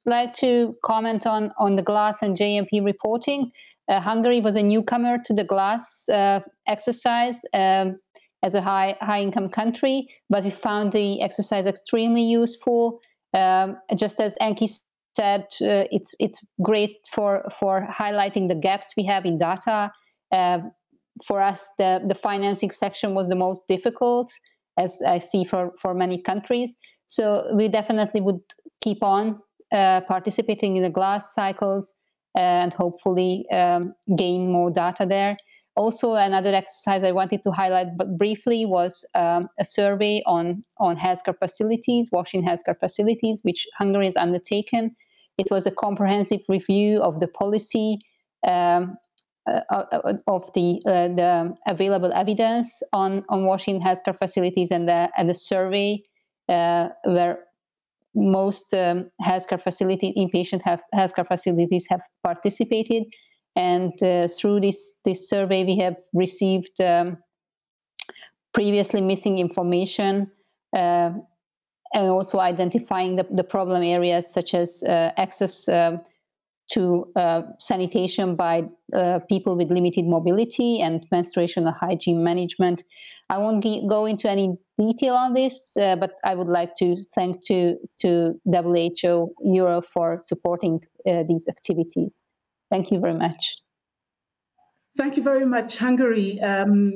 like to comment on the GLAS and JMP reporting. Hungary was a newcomer to the GLAS exercise as a high-income country, but we found the exercise extremely useful. Just as Enki said, it's great for highlighting the gaps we have in data. For us, the financing section was the most difficult, as I see for many countries. So we definitely would keep on participating in the GLAS cycles and hopefully gain more data there. Also, another exercise I wanted to highlight briefly was a survey on healthcare facilities, washing healthcare facilities, which Hungary has undertaken. It was a comprehensive review of the policy of the available evidence on washing healthcare facilities, and the survey where most healthcare facility, inpatient healthcare facilities have participated. And through this survey, we have received previously missing information and also identifying the problem areas, such as access to sanitation by people with limited mobility and menstruation hygiene management. I won't go into any detail on this, but I would like to thank to WHO Europe for supporting these activities. Thank you very much. Thank you very much, Hungary.